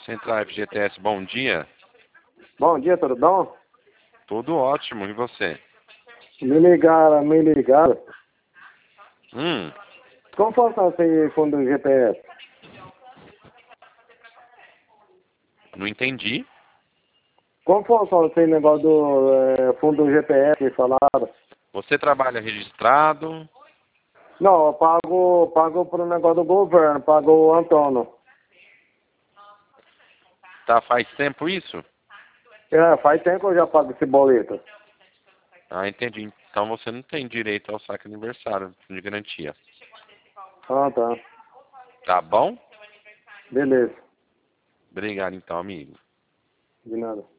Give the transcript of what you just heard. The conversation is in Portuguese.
Central FGTS, bom dia. Bom dia, tudo bom? Tudo ótimo, e você? Me ligaram. Hum, Como funciona esse fundo GPS? não entendi. Como funciona esse negócio do fundo GPS que falaram? Você trabalha registrado? Não, eu pago pro negócio do governo, pago o Antônio. Tá, faz tempo isso? Faz tempo que eu já pago esse boleto. Ah, entendi. Então você não tem direito ao saque aniversário de garantia. Ah, tá. Tá bom? Beleza. Obrigado então, amigo. De nada.